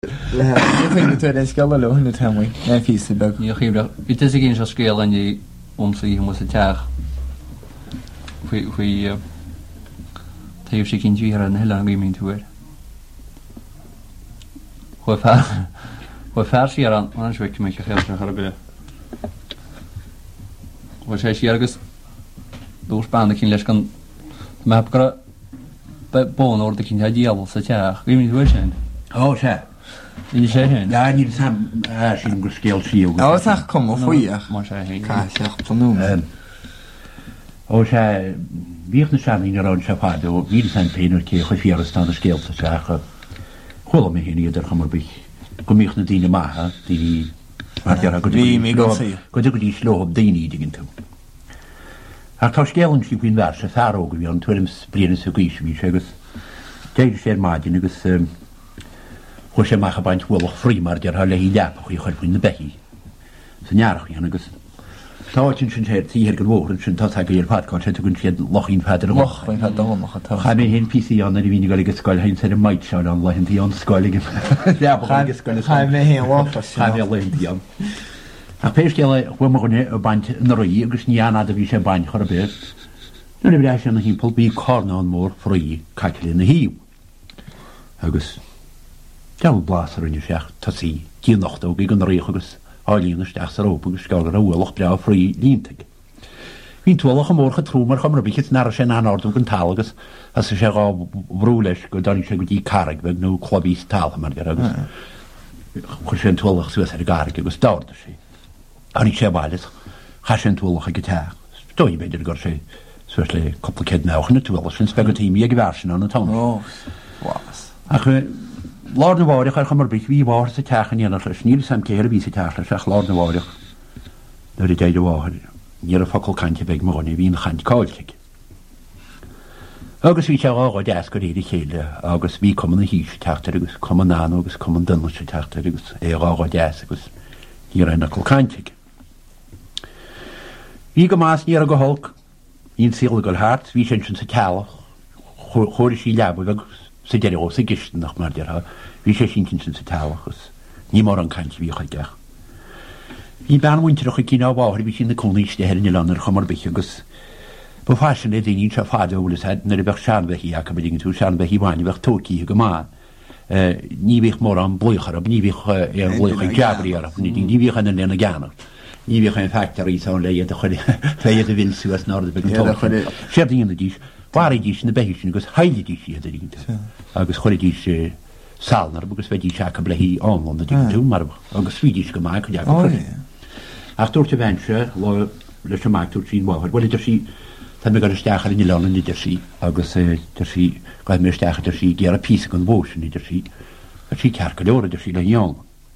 Dwi'n dweud e'n sgol o hwnnw tamwy. Na'n ffys i bag. Ie, chibra. Fi dys i gyn sy'n sgol yn ei omslu hwnnw sy'n teach. Fwy teir sy'n gyn dwi ar yn hyla yn gymryd tŵr. Hwy ffer sy'n ar an yn swyc mewn chachel sy'n charabu. Hwy sy'n sy'n argys dwrs band ac yn leis gan map gara bon o'r dy cyn hyd diabl sy'n teach. Gymryd tŵr sy'n? O, se. Yn sy'n hyn? Ja, ni'n sam sy'n gwrsgel siw. O, sa'ch com o ffwyach. Mae'n sy'n hyn. Casiach plonwm. O, se, fi'ch na sam un ar o'n siafad o fi'n sa'n pen o'r cech o ffiar ystod y sgel sy'n teach. Chwil am hyn i ydych am o'r bych. Gwmych na dyn y maha, dyn i... Fi mi gosir. Gwyd i slob dyn i digyn tŵ. Ac taw sgel yn sy'n gwyn fers y thar o gyfi, ond twyrym sbrin yn sy'n gwys fi, agos deir sy'r madyn, agos chwys e mach a baint wylwch ffrimar di'r hal e hi dap o chi chwerpwyn y behi. Sy'n iarach chi, agos taw ti'n sy'n sy'n sy'n hyrgyn wwr yn sy'n taw tag i'r padcod, sy'n gwyn sy'n loch i'n fad yr loch i'n fad yr loch a taw. Cha mi hyn pisi ond ar i fi'n i gael ei gysgoel hyn sy'n y maid siarad ond loch yn ti ond sgoel i gysgoel. Cha mi hyn loch os. Cha mi loch yn ti ond. A pes gael ei chwym o gwne y baint yn roi, agos ni anad y fi sy'n baint chwarae beth. Nw'n ei wneud sy'n hi'n pol bu corn o'n môr ffrwy cacil yn y hiw. Agos Gael blas ar un i siach, tas i, gyn nocht o gyn reich agos oelyn ysdach sy'r ob agos gael ar awylwch brea o ffrwy lintag. Fi'n twylwch am o'r chytrwm ar chymra bych nar sy'n anord o'n gyntal agos as ysio o frwleis gwyddo'n eisiau gwyd i carag fe nhw clobis tal yma'r gyr agos chwysio'n twylwch sy'n ar y garag agos dawr da si. O'n eisiau balys, chasio'n twylwch ag y tach. Doi beth i'r gorsau sefyllai copl cednawch yn y twylwch sy'n sbeg o teimi ag i fersin o'n y tawn. Ac Lord na bhárach ar chamar bích, bhí bhár sa teach an dhéanach leis, níl sam céir a bhí sa teach leis ach Lord na bhárach. Nuair i deud o bhár, níl a focail cainte beag mórni, bhín chaint cáilteig. Agus bhí teach ágá deas go réad i chéile, agus bhí cuman na hís teachtar agus cuman nán agus cuman dunlas sa teachtar agus ágá deas agus níl a nacail cainteig. Bhí go más níl a go holc, ín síl go hart, bhí sin sa tealach, chóir sí leabh agus sa deir o sa gist nach mar deir ha, fi sé sy'n sy'n sa talachus, ni mor an cant fi o'ch agach. Fi ban wyntir o'ch gyn o bawr, fi sy'n na cwlnis de herin i lan ar chymor bych agos, bo fashion e ddyn i'n tra ffad o wlis had, nyr i bech sian fe hi ac am ydyn tŵ sian fe hi wan, i bech tŵci ag yma. Ni bech mor an blwych arab, ni bech yn blwych ag jabri arab, ni bech yn yn y ganol. Ni bech yn factory sa'n leiad a chwede filsw as nord y beg yn tŵr. Siarad yn y dis, Waar is in de beestje, agus heilig is hier de ding. Agus cholle is salnar, agus weet is jak blehi on de ding toe, maar agus Swedish gemaakt ja. Ach door te wensen, le gemaakt door zien wat. Wel er zie, dat me gaan stagen in de landen niet er zie, agus er zie, gaat me stagen er zie, die piece kan boos niet er zie. Er zie kerkeloren er zie dan jong.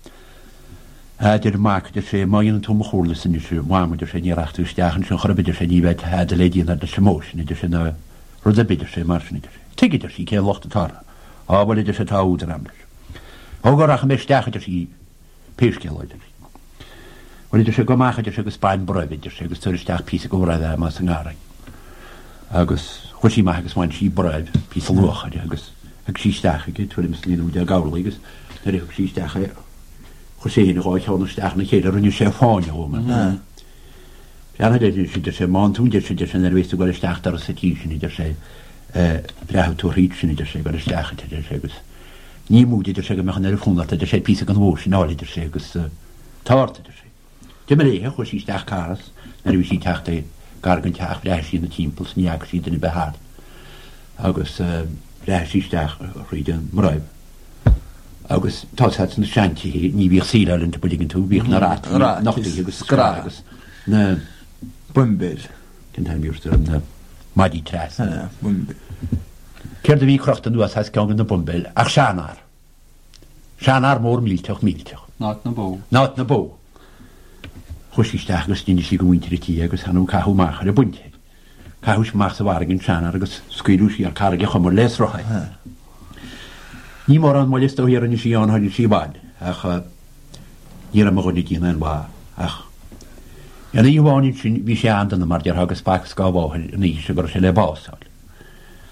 De maak dus maar in tom goorles in dus maar moet er zijn hier achter stagen, zo gaan we dus niet weet de lady naar de emotion, dus een Roedd y bydr sy'n mars nid ysg. Tegid ysg i cael locht y tar. O, wel ydych y tawd yn amlwys. O, gorach yn mestach ydych i peisgel oed ydych. Wel ydych y gomach ydych ag ysbaen bröf ydych ag ystyrstach pys y gofraidd a mas yng Ngharau. Agus, chwys i mach agos ma'n si bröf, pys y lwch ydych ag si stach ag ydych ydych ydych ydych gawr agos ydych si stach ag chwys ein ag oed hwn stach na ceir ar yn ysio ffôn o hwm. Ja, dat is dus een maand toen dus een nerveus te gaan staan daar zit hier niet dus vraag toe iets niet dus gaan staan dus niet moet dus zeggen maar naar vonden dat dus piece kan woorden nou dus zeggen taart dus je maar heel goed is daar kaars naar wie ziet achter gargant haar vraag in de tempels niet actie in de behaar August vraag is daar reden maar August tot het een shanty niet weer zielen in te beginnen toe weer naar raad nog die graag nee Bumbil. Gen hem juist een madi tras. Bumbil. Keerde wie kracht nu als hij kan de bumbil. Ach Shanar. Shanar moor miltog. Naat na bo. Naat na bo. Chwysig stach gos dyn i si gwyntir i ti agos hanw cahw mach ar y bwynti. Cahwys mach sa warag yn Shanar agos sgwyrws i ar carag eich omor les rochai. Ni mor an molest o hir yn i si on hyn i si bad. Ach nir am ogod i dyn yn ba. Ach Ja, nu woon je wie ze aan de maar die hagen spaak schouwen niet zo groot hele baas.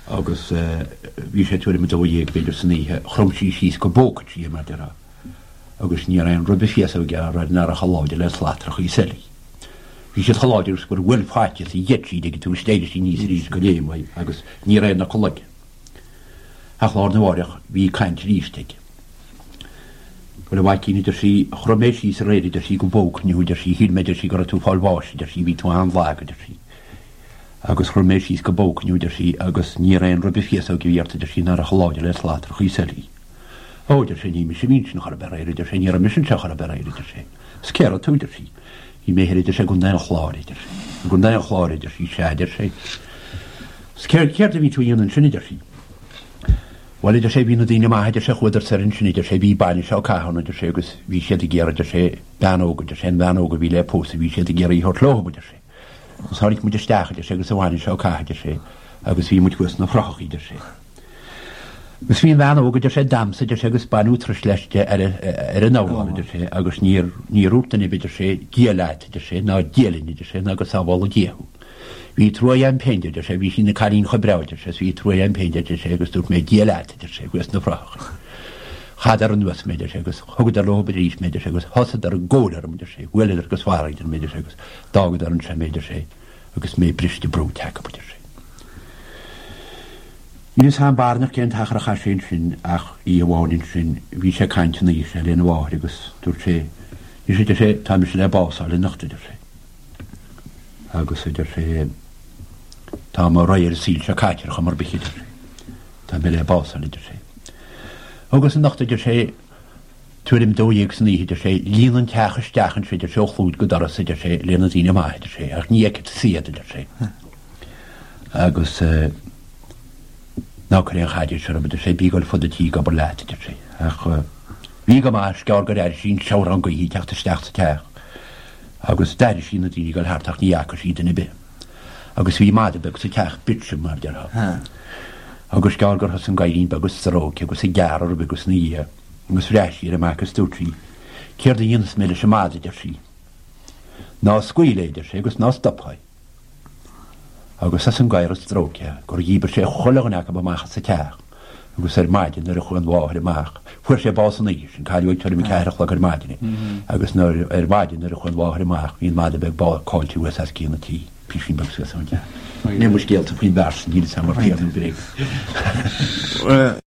agus bhí sé tuair do dhéag beidir san íthe chromsí síos go bócatí mar de agus ní an rubbe fiasa gar nar a chaláide le slátrach í selí. Bhí sé chaláidir gur bhfuil fáte í jetí de tú stéidir sí níos rís go léimhaid agus ní ré na cholaige. A chlár na bháireach bhí caiint rísteige. Go le bhaicín idir sí chroméis sí sa réidir sí go bócniú idir sí hí meidir sí gur tú fáilbáis idir sí ví tú an lága idir sí. Agus chroméis sí go bócniú idir sí agus ní ré an rubbe fiasa go bhíart idir sí nar a chaláide le slátrach í selí. Óidir sé ní mis sé vín nach beréir idir sé ní a mission se a beréir idir sé. Scéar tú idir sí. Í méhéir idir sé gon dain chláidir sé. Gon dain chláidir sí séidir sé. Scéar ceir a ví tú dhéanaan sin idir sí. Well idir sé bhí na dtíine maithidir sé chuidir sarin sin idir sé bhí bailin seo caihanna idir sé agus bhí sé a ggéar idir sé beanóga idir sé beanóga bhí le pósa bhí sé a ggéar í thortlóga idir sé. Gus tháinig muidir steach idir sé agus bhhaine seo caiidir sé agus bhí muid gus na froch idir sé. Gus bhíon beanóga idir sé damsa idir sé agus banú tris leiste ar an náháin idir sé agus ní rútainna idir sé géalaid idir sé ná déalainn idir sé agus sábhála géú. Bhí trúi an peindir de sé bhí sin na carín chobraidir sé bhí trúi an peindir de sé agus dúirt mé géalaid sé gus na froch. Chadar an nuas méidir sé agus thugad ar loba rís méidir sé agus hosad ar an ggólar méidir sé bhfuil agus fáidir méidir sé agus dágad ar an sé méidir sé agus mé briste brú techa buidir sé. Níos há barnach cén tachar a cha sin ach í bháin sin bhí sé caiintena í sé léana bháir agus dúirt sé ní sé sé tá sé le básáil le nachtidir sé. Agus idir sé tá mar roiir síl se caiitir chu mar bichidir sé. Tá mé le básáil idir sé. Agus an nachtidir sé tuairim dóíag san íhidir sé líanaan techas deachan féidir sé chlúd go daras idir sé léana tíine maiidir sé ach ní ag siad idir sé. Agus ná chu an chaidir se idir sé bígáil fud atí go bar leit idir sé. Ach bhí go más gear go éir sin seórán go í teachta steachta teach. Agus daidir sin na dtíine gáil háartach ní achar sí duna be. Agus bhí máide beg sa teach bitse mar deartha. Agus gear gur has an gaiín begus saróci agus i gear ar begus ní agus réisí ar amachchas dútrí. Céir de dhéanas méile sem máide idir sí. Ná scuiléidir sé agus ná stophaid. Agus as an gaiir as strócia gur dhíbar sé cholaganach ab amachchas sa teach. Agus ar maidin ar a chuan bháir amach. Fuair sé básan íos an caiúid tuair mi ceirech le ar maidine. Agus ar maidin ar a chuan bháir amach hín maide beg bá cáiltí as cíanna tí písin beg sa san. Ní mu scéalta faoin bers ní sam mar fiad an breg.